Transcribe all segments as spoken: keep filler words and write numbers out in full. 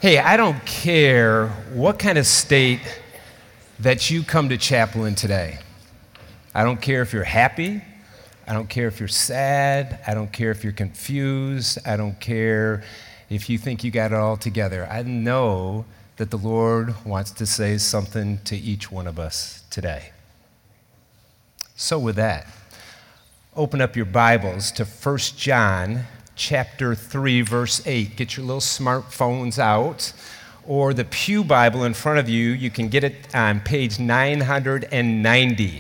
Hey, I don't care what kind of state that you come to chapel in today. I don't care if you're happy. I don't care if you're sad. I don't care if you're confused. I don't care if you think you got it all together. I know that the Lord wants to say something to each one of us today. So with that, open up your Bibles to First John chapter three, verse eight. Get your little smartphones out, or the Pew Bible in front of you. You can get it on page nine hundred ninety.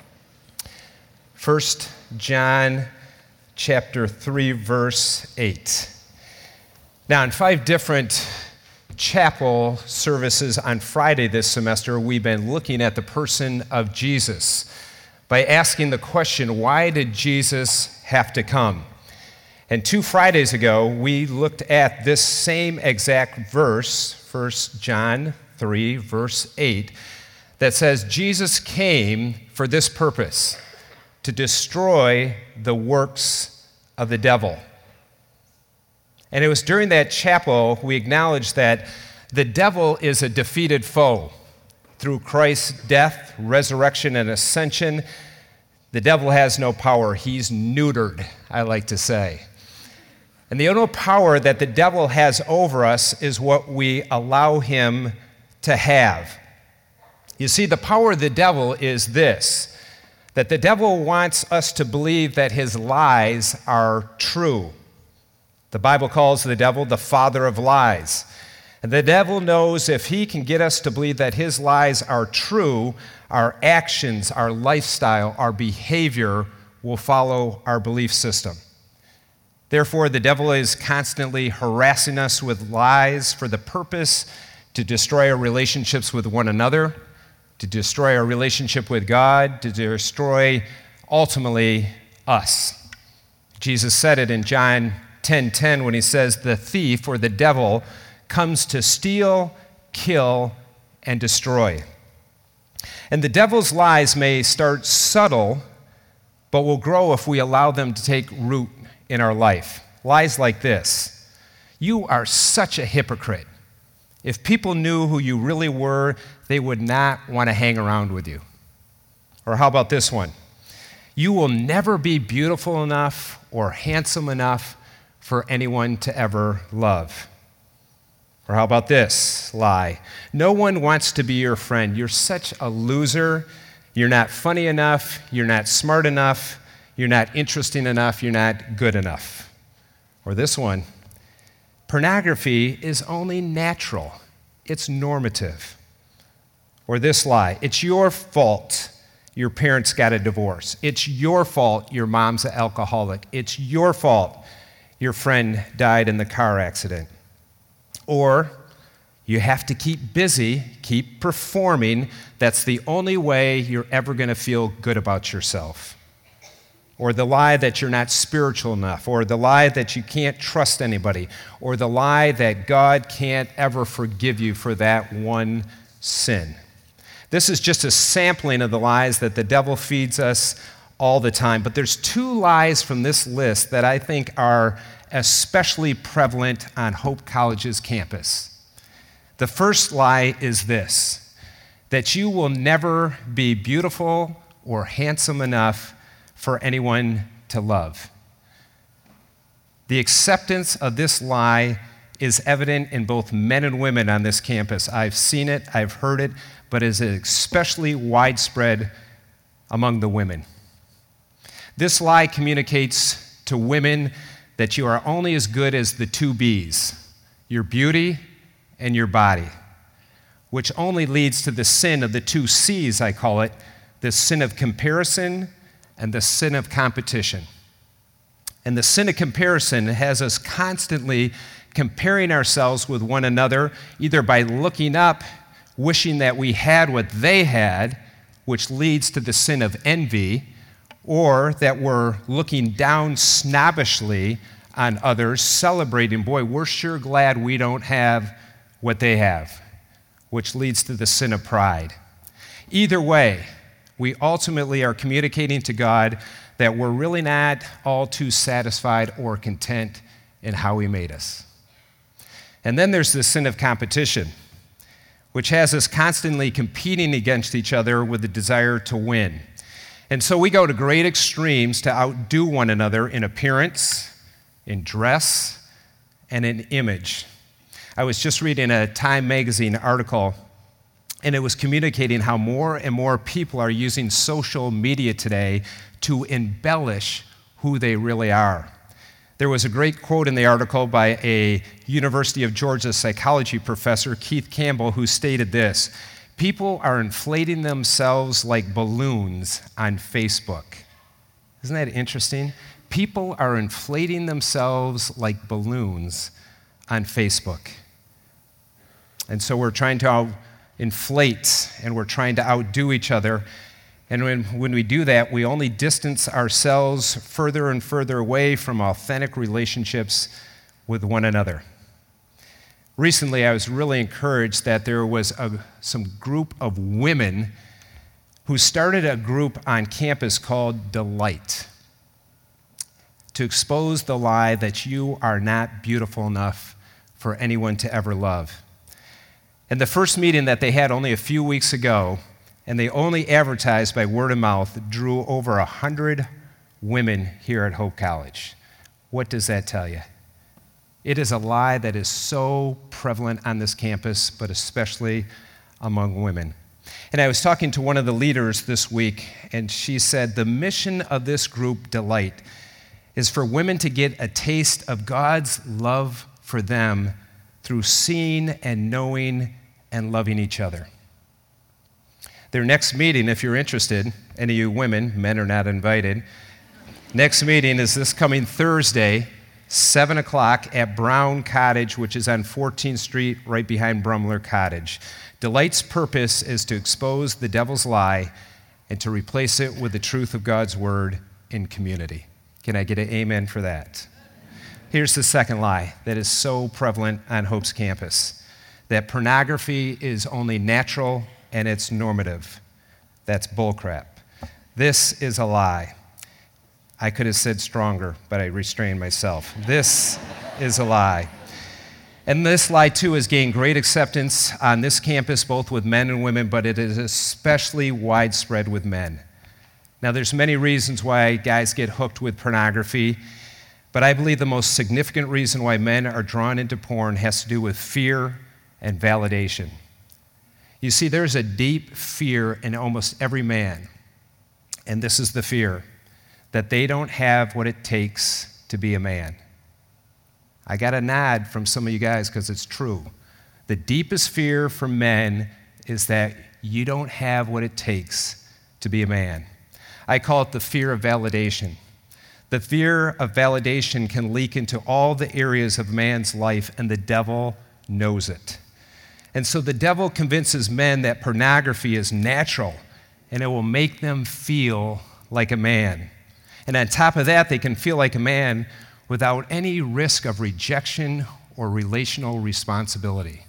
First John chapter three, verse eight. Now, in five different chapel services on Friday this semester, we've been looking at the person of Jesus by asking the question, why did Jesus have to come? And two Fridays ago, we looked at this same exact verse, First John three, verse eight, that says, Jesus came for this purpose, to destroy the works of the devil. And it was during that chapel we acknowledged that the devil is a defeated foe. Through Christ's death, resurrection, and ascension, the devil has no power. He's neutered, I like to say. And the only power that the devil has over us is what we allow him to have. You see, the power of the devil is this, that the devil wants us to believe that his lies are true. The Bible calls the devil the father of lies. And the devil knows if he can get us to believe that his lies are true, our actions, our lifestyle, our behavior will follow our belief system. Therefore, the devil is constantly harassing us with lies for the purpose to destroy our relationships with one another, to destroy our relationship with God, to destroy, ultimately, us. Jesus said it in John ten ten when he says, the thief, or the devil, comes to steal, kill, and destroy. And the devil's lies may start subtle, but will grow if we allow them to take root in our life. Lies like this: you are such a hypocrite. If people knew who you really were, they would not want to hang around with you. Or how about this one? You will never be beautiful enough or handsome enough for anyone to ever love. Or how about this lie? No one wants to be your friend. You're such a loser. You're not funny enough. You're not smart enough. You're not interesting enough. You're not good enough. Or this one: pornography is only natural. It's normative. Or this lie: it's your fault your parents got a divorce. It's your fault your mom's an alcoholic. It's your fault your friend died in the car accident. Or you have to keep busy, keep performing. That's the only way you're ever going to feel good about yourself. Or the lie that you're not spiritual enough, or the lie that you can't trust anybody, or the lie that God can't ever forgive you for that one sin. This is just a sampling of the lies that the devil feeds us all the time. But there's two lies from this list that I think are especially prevalent on Hope College's campus. The first lie is this: that you will never be beautiful or handsome enough for anyone to love. The acceptance of this lie is evident in both men and women on this campus. I've seen it, I've heard it, but it is especially widespread among the women. This lie communicates to women that you are only as good as the two B's, your beauty and your body, which only leads to the sin of the two C's, I call it, the sin of comparison and the sin of competition. And the sin of comparison has us constantly comparing ourselves with one another, either by looking up, wishing that we had what they had, which leads to the sin of envy, or that we're looking down snobbishly on others, celebrating, boy, we're sure glad we don't have what they have, which leads to the sin of pride. Either way, we ultimately are communicating to God that we're really not all too satisfied or content in how He made us. And then there's the sin of competition, which has us constantly competing against each other with the desire to win. And so we go to great extremes to outdo one another in appearance, in dress, and in image. I was just reading a Time magazine article, and it was communicating how more and more people are using social media today to embellish who they really are. There was a great quote in the article by a University of Georgia psychology professor, Keith Campbell, who stated this: "People are inflating themselves like balloons on Facebook." Isn't that interesting? People are inflating themselves like balloons on Facebook. And so we're trying to out- inflate and we're trying to outdo each other. And when, when we do that, we only distance ourselves further and further away from authentic relationships with one another. Recently, I was really encouraged that there was a, some group of women who started a group on campus called Delight to expose the lie that you are not beautiful enough for anyone to ever love. And the first meeting that they had only a few weeks ago, and they only advertised by word of mouth, drew over one hundred women here at Hope College. What does that tell you? It is a lie that is so prevalent on this campus, but especially among women. And I was talking to one of the leaders this week, and she said the mission of this group, Delight, is for women to get a taste of God's love for them through seeing and knowing and loving each other. Their next meeting, if you're interested, any of you women, men are not invited, next meeting is this coming Thursday, seven o'clock at Brown Cottage, which is on fourteenth Street, right behind Brumler Cottage. Delight's purpose is to expose the devil's lie and to replace it with the truth of God's word in community. Can I get an amen for that? Here's the second lie that is so prevalent on Hope's campus, that pornography is only natural and it's normative. That's bullcrap. This is a lie. I could have said stronger, but I restrained myself. This is a lie. And this lie, too, has gained great acceptance on this campus, both with men and women, but it is especially widespread with men. Now, there's many reasons why guys get hooked with pornography, but I believe the most significant reason why men are drawn into porn has to do with fear and validation. You see, there's a deep fear in almost every man, and this is the fear that they don't have what it takes to be a man. I got a nod from some of you guys because it's true. The deepest fear for men is that you don't have what it takes to be a man. I call it the fear of validation. The fear of validation can leak into all the areas of man's life, and the devil knows it. And so the devil convinces men that pornography is natural and it will make them feel like a man. And on top of that, they can feel like a man without any risk of rejection or relational responsibility.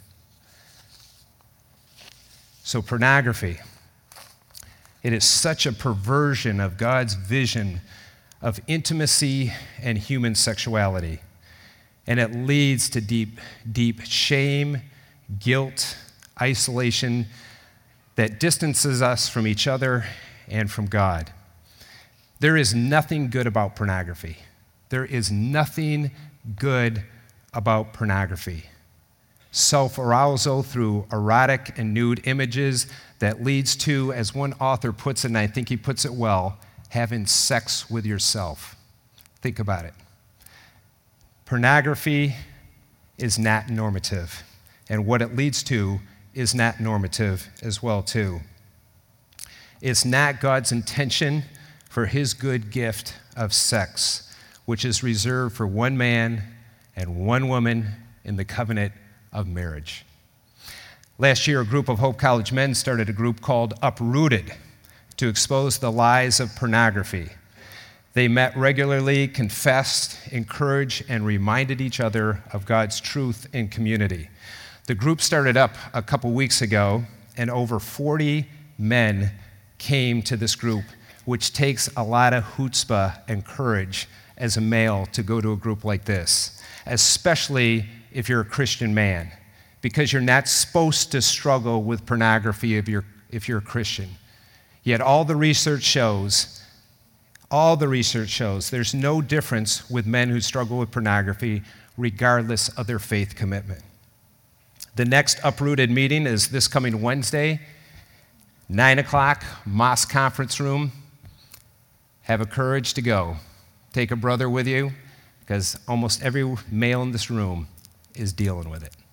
So pornography, it is such a perversion of God's vision of intimacy and human sexuality. And it leads to deep, deep shame, guilt, isolation that distances us from each other and from God. There is nothing good about pornography. There is nothing good about pornography. Self-arousal through erotic and nude images that leads to, as one author puts it, and I think he puts it well, having sex with yourself. Think about it. Pornography is not normative, and what it leads to is not normative as well, too. It's not God's intention for his good gift of sex, which is reserved for one man and one woman in the covenant of marriage. Last year, a group of Hope College men started a group called Uprooted to expose the lies of pornography. They met regularly, confessed, encouraged, and reminded each other of God's truth in community. The group started up a couple weeks ago, and over forty men came to this group, which takes a lot of chutzpah and courage as a male to go to a group like this, especially if you're a Christian man, because you're not supposed to struggle with pornography if you're, if you're a Christian. Yet all the research shows, all the research shows, there's no difference with men who struggle with pornography regardless of their faith commitment. The next Uprooted meeting is this coming Wednesday, nine o'clock, Moss Conference Room. Have a courage to go. Take a brother with you, because almost every male in this room is dealing with it.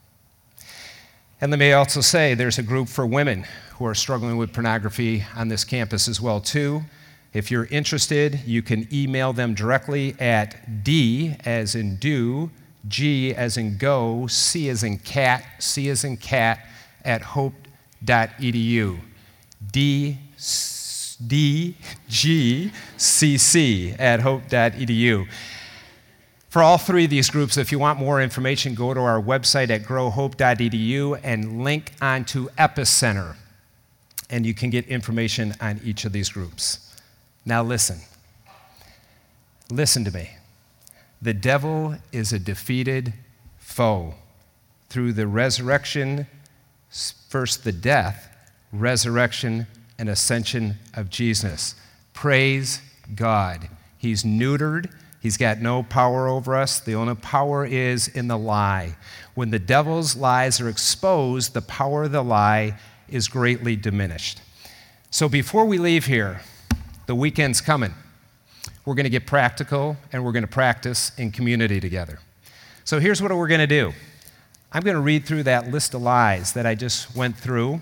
And let me also say there's a group for women who are struggling with pornography on this campus as well, too. If you're interested, you can email them directly at D as in do, G as in go, C as in cat, C as in cat, at hope dot e d u. D, D, G, C, C at hope dot e d u. For all three of these groups, if you want more information, go to our website at grow hope dot e d u and link onto Epicenter, and you can get information on each of these groups. Now listen. Listen to me. The devil is a defeated foe. Through the resurrection, first the death, resurrection, and ascension of Jesus. Praise God. He's neutered. He's got no power over us. The only power is in the lie. When the devil's lies are exposed, the power of the lie is greatly diminished. So before we leave here, the weekend's coming. We're going to get practical, and we're going to practice in community together. So here's what we're going to do. I'm going to read through that list of lies that I just went through,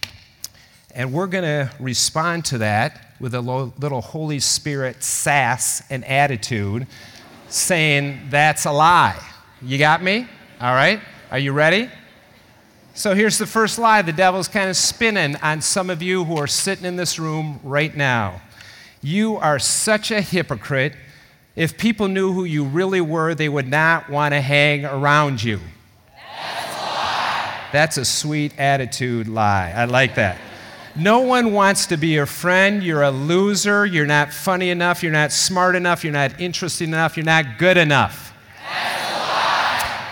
and we're going to respond to that with a little Holy Spirit sass and attitude, saying, that's a lie. You got me? All right? Are you ready? So here's the first lie the devil's kind of spinning on some of you who are sitting in this room right now. You are such a hypocrite. If people knew who you really were, they would not want to hang around you. That's a lie. That's a sweet attitude lie. I like that. No one wants to be your friend. You're a loser. You're not funny enough. You're not smart enough. You're not interesting enough. You're not good enough. That's a lie.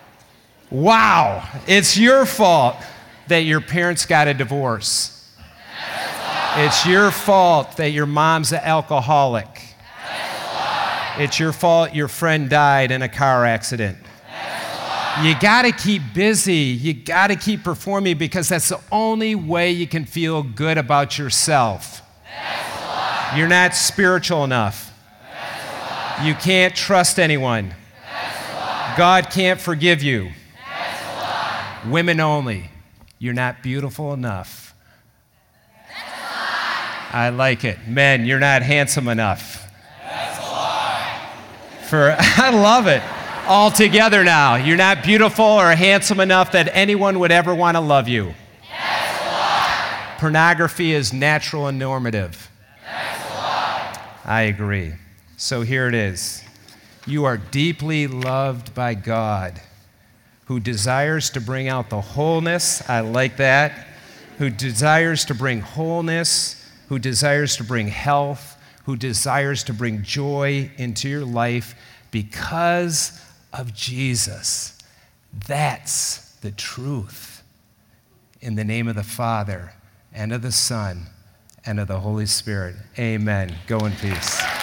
Wow. It's your fault that your parents got a divorce. It's your fault that your mom's an alcoholic. That's a lie. It's your fault your friend died in a car accident. That's a lie. You got to keep busy. You got to keep performing, because that's the only way you can feel good about yourself. That's a lie. You're not spiritual enough. That's a lie. You can't trust anyone. That's a lie. God can't forgive you. That's a lie. Women only. You're not beautiful enough. I like it. Men, you're not handsome enough. That's a lie. For I love it. All together now. You're not beautiful or handsome enough that anyone would ever want to love you. That's a lie. Pornography is natural and normative. That's a lie. I agree. So here it is. You are deeply loved by God, who desires to bring out the wholeness. I like that. Who desires to bring wholeness, who desires to bring health, who desires to bring joy into your life because of Jesus. That's the truth. In the name of the Father, and of the Son, and of the Holy Spirit. Amen. Go in peace.